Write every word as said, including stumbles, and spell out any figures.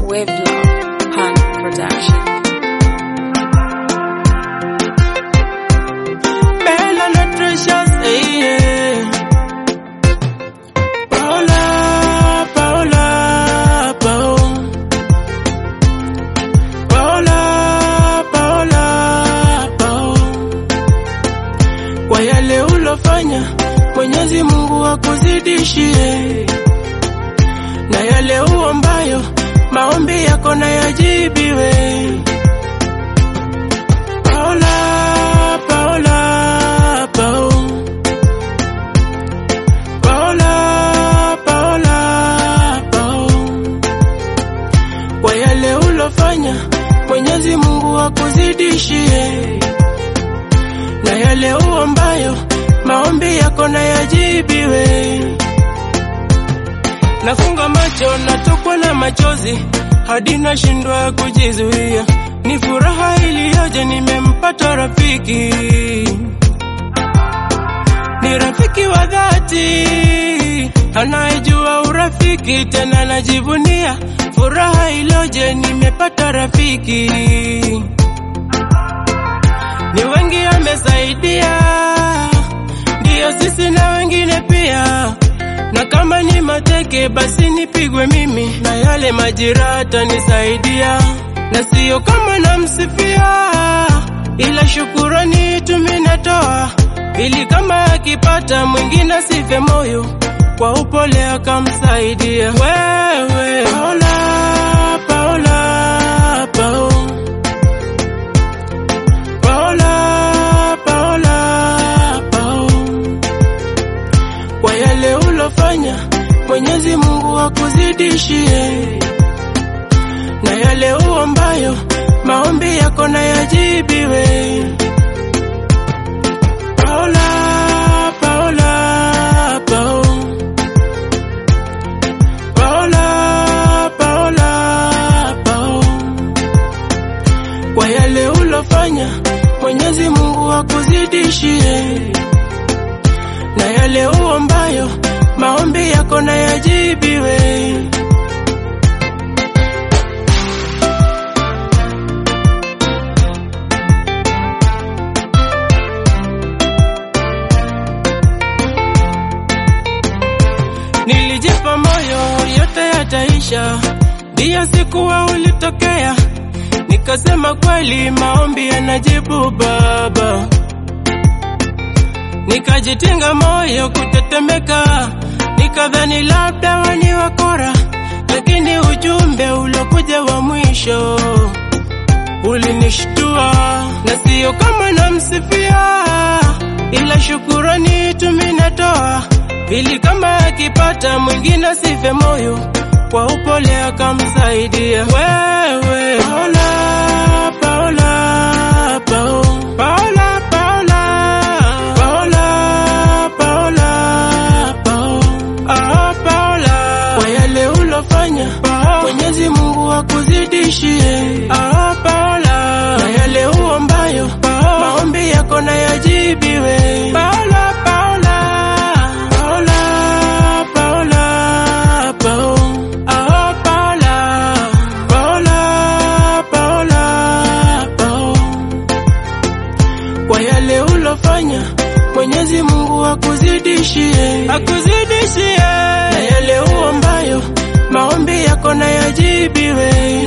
Wavelove Pan Production. Bella Nutritious, eh, yeah. Paola, Paola, Paola. Paola, Paola, Paola. Kwa yale ulofanya, Mwenyezi Mungu akuzidishie. Na yale uombayo, maombi yako na yajibiwe. Paola, Paola, Paola. Paola, Paola, Paola. Kwa yale ulofanya, Mwenyezi Mungu akuzidishie. Na yale uombayo, maombi yako na yajibiwe. Nafunga macho natokwa na machozi hadi nashindwa kujizuia. Ni furaha iliyoje nimempata rafiki. Ni rafiki wa dhati anayejua urafiki tena najivunia. Furaha iliyoje nimepata rafiki. Ni wengi amesaidia, ndio sisi na wengine pia. Na kama ni mateke basi nipigwe mimi, na yale majira atanisaidia. Na sio kama namsifia, ila shukurani tuminatoa, ili kama akipata mwingine sife moyo, kwa upole akamsaidia. Wewe Paola, Paola, Paola. Paola, Paola, Paola. Kwa yale ulofanya, Mwenyezi Mungu akuzidishie. Na yale uombayo, maombi yako na yajibiwe. Paola, Paola, Paola. Paola, Paola, Paola. Kwa yale ulofanya, Mwenyezi Mungu akuzidishie. Na yale uombayo, maombi yako na yajibiwe. Nilijipa moyo yote yataisha, ndio sikuwa ulitokea. Nikasema kweli maombi yanajibu Baba. Nikajitenga moyo kutetemeka, nikadhani labda wani wakora. Lakini ujumbe ulokuja wa mwisho ulinishtua. Na sio kama namsifia, ila shukurani tuminatoa, ili kama akipata mwingine sife moyo, kwa upole akamsaidia. Wewe Paola, Paola, Paola. Paola, Paola, Paola, Paola, Paola. Ah, Paola. Kwa yale ulofanya, Mwenyezi Mungu akuzidishie. Ah, Paola. Na yale uombayo, maombi yako na yajibiwe. Paola, Paola. Paola, Paola, Paola. Ah, Paola. Paola, Paola, Paola. Kwa yale ulofanya, Mwenyezi Mungu akuzidishie. Akuzidishie. Na yale uombayo, maombi yako na yajibiwe.